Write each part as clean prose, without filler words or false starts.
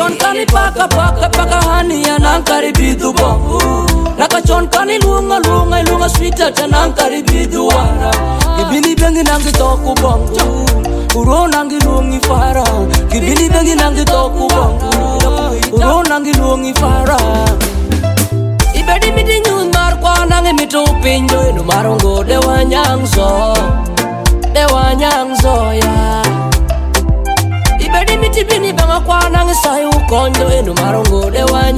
chon kani paka hani anang karibidu bongo. Naka chon kani lunga sweeter tanang karibidu wara. Kibili bengi nangi toku bongo. Uro nangi lungi fara. Kibili bengi nangi toku bongo. Uro nangi lungi fara. Ibedi miti nyun mar kwa nangi mitu pinjo inu marongo dewa nyangzo ya. Ibedi miti bini banga kwa nangi sayu kondo inu marongo dewa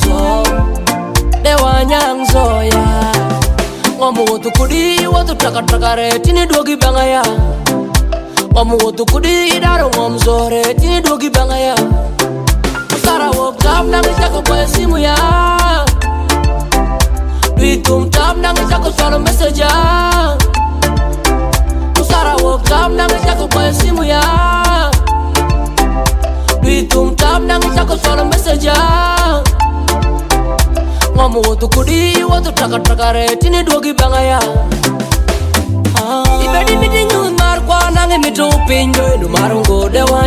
nyangzo ya. Ngomu wotu kudi wotu taka tini dogi banga ya. Ngomu wotu kudi idaro ngomzore tini dogi banga ya. Usara wokam nangi chako kwa simu ya. Duitum tam nangi chako solo message ya. Usara wokam nangi chako kwa simu ya. Duitum tam nangi chako solo message ya. Ngomu wotu kudi wotu taka tini dogi banga ya. Ibedi miti nyun mar kwa nangi mitu pinjo inu marungo dewa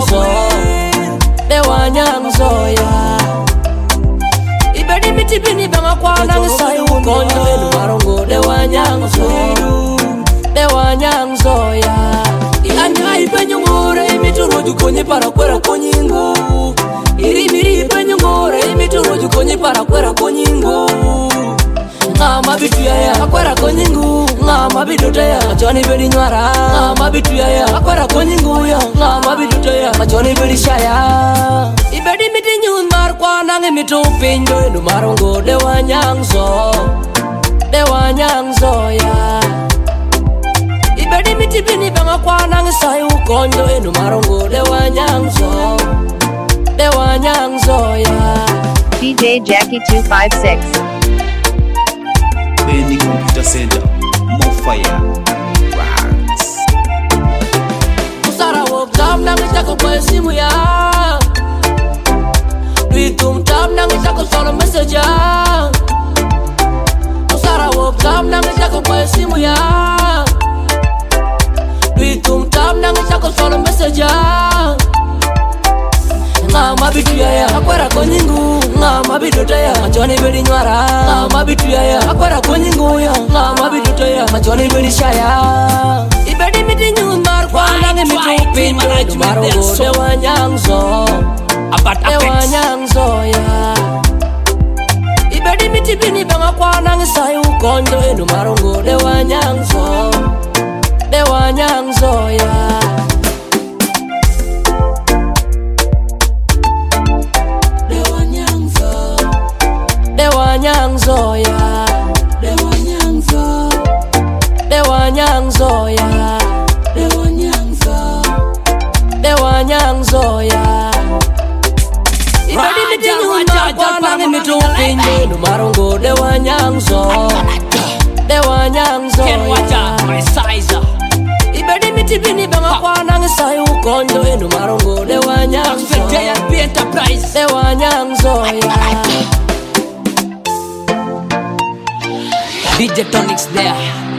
nyangzo ya. Ibedi miti bini banga kwa nangi sayu kondo inu marungo dewa nyangzo ya. Ianya ipenyo ngore imitu roju konyi para kwera konyingo. Iribiri ipenyo ngore imitu roju konyi para kwera konyingo. Ngama bitu ya akwera konyingo. Ngama bitu ya machoni bedi nyara. Ngama bitu ya akwera konyingo ya. Ngama bitu ya machoni bedi shaya. Ibedi miti nyun mar kwa nangi mitu pinjo inu marongo dewa nyangzo ya. Ibedi miti bini banga kwa nangi sayu kondo inu marongo dewa nyangzo ya. DJ Jackie 256. Benny Computer Center, more fire. Rats. Usara wokam nangi chako kwa simu ya. Duitum tam nangi chako solo message ya. Usara wokam nangi chako kwa simu ya. Duitum tam nangi chako solo message ya. Ngama bitu ya akwera konyingu. Ngama bitu ya machoni bedi nyara. Ngama bitu ya akwera konyingu ya. Ngama bitu ya machoni bedi shaya. Ibedi miti nyun mar kwa nangi mitu pinjo inu marongo dewa nyangzo ya. Ibedi miti bini banga kwa nangi sayu kondo inu marongo dewa nyangzo ya. Dewa nyangzo ya. Dewa nyangzo ya. Ibedi miti nyun mar kwa nangi mitu pinjo inu marongo dewa nyangzo ya. Ibedi miti bini banga kwa nangi sayu kondo inu marongo dewa nyangzo ya. DJ Tonics there.